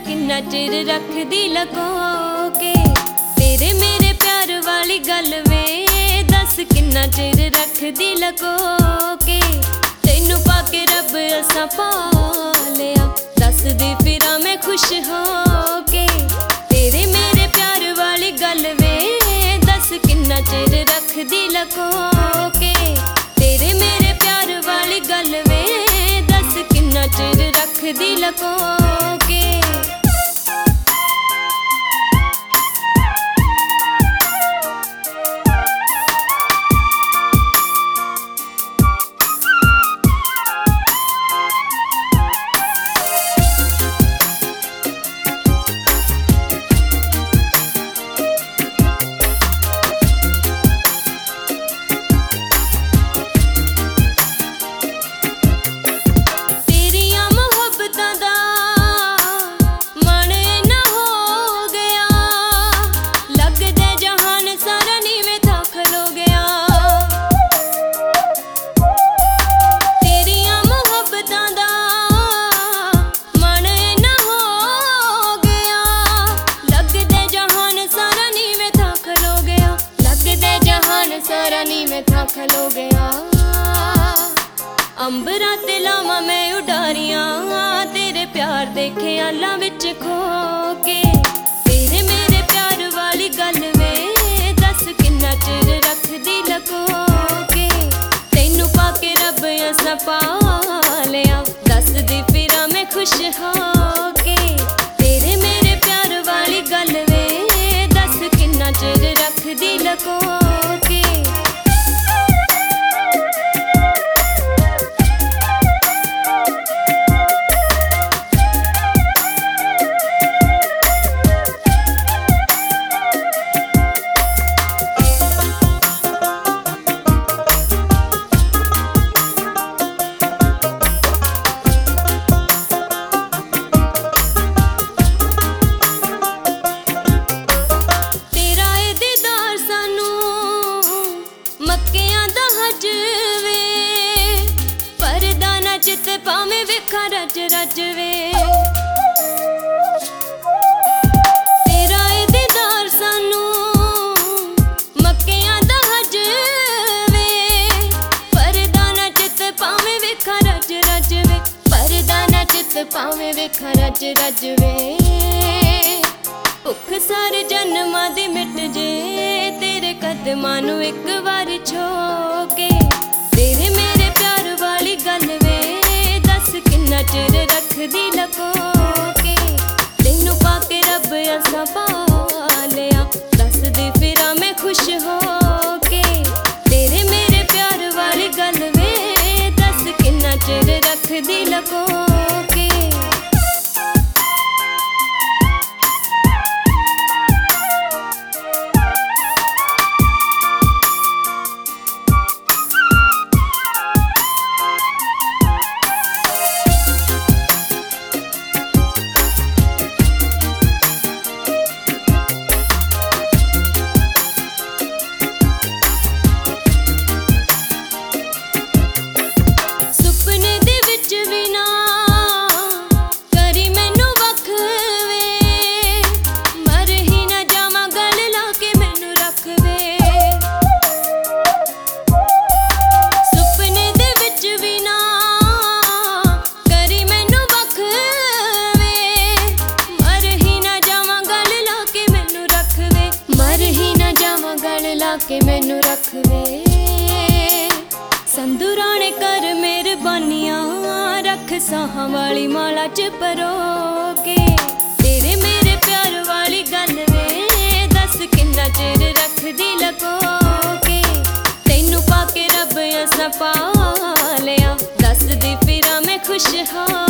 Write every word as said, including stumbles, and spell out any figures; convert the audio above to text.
किन्ना चिर रखदी लको के। तेरे मेरे प्यार वाली गल वे दस किन्ना चिर रखदी लको के। तैनू पाके रब असा पा लिया दस दी फिरा मैं खुश हो के। तेरे मेरे प्यार वाली गल वे दस किन्ना चिर रखदी लको के। तेरे मेरे प्यार वाली गल वे दस किन्ना चिर रखदी लको के। सारा नी मैं था खलो गया अंबरा ते लावा मैं उडारियां तेरे प्यार देखे आला विच खो के। तेरे मेरे प्यार वाली गल वे दस किन्ना चिर रखदी लको के। तैनू पाके रब असा पा लिया दस दी फिरा मैं खुश हो के। तेरे मेरे प्यार वाली गल वे दस किन्ना चिर रखदी लको के। चित पावे वेखा रज रज वे तेरा ए दीदार सानू मक्कियां दा हज वे। परदाना चित पावे वेखा रज रज वे परदाना चित पावे वेखा रज रज वे। भुख सारे जन्मां दी मिट जे तेरे कदमां नू इक बार छो के। तेरे मेरे प्यार वाली गल वे किन्ना चिर रखदी लको के। तैनू पाके रब असा पा लिया दस दी फिरा मैं खुश हो के। तेरे मेरे प्यार वाली गल वे दस किन्ना चिर रखदी लको के। के मैनू रखवे संधू राणे कर मेहरबानियां रख साहां वाली माला च परो के। तेरे मेरे प्यार वाली गल वे दस किन्ना चिर रखदी लको के। तैनू पाके रब असा पा लिया दस दी फिरा मैं खुश हो।